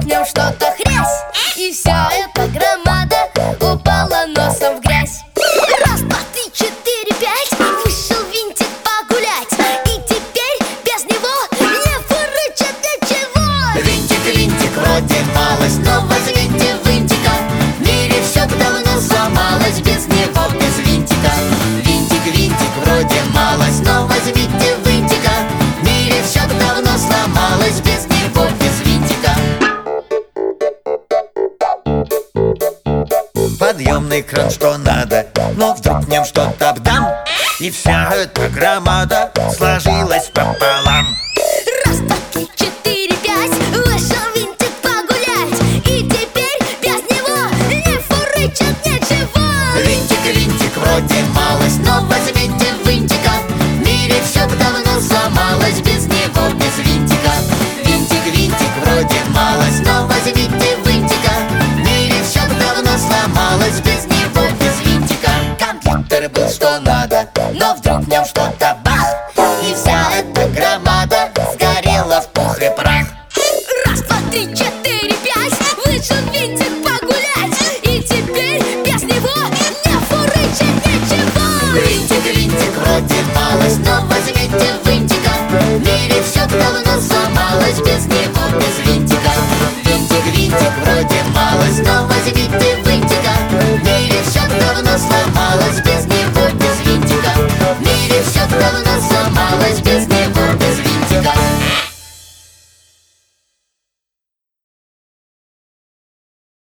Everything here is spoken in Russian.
нем что-то хрясь, и вся эта громада упала носом в грязь. Раз, два, три, четыре, пять, вышел винтик погулять, и теперь без него не фурычит ничего. Винтик, винтик, вроде малость, но возьмите винтика. В мире все давно сломалось без него, без винтика. Винтик, винтик, вроде малость, но возьмите винтика. В мире все давно сломалось без него, без винтика. Подъемный кран, что надо, но вдруг в нем что-то бдам, и вся эта громада сложилась пополам. Раз, два, три, четыре, пять, вышел винтик погулять, и теперь без него не фурычит ничего. Винтик, винтик, вроде малость, но возьмите винтика. В мире все давно сломалось без него, без винтика. Винтик, винтик, вроде малость, но возьмите винтика. В мире все давно сломалось без него, без винтика. Компьютер был что надо, но вдруг в нем что-то бах, и вся эта громада сгорела в пух и прах. Раз, два, три, четыре.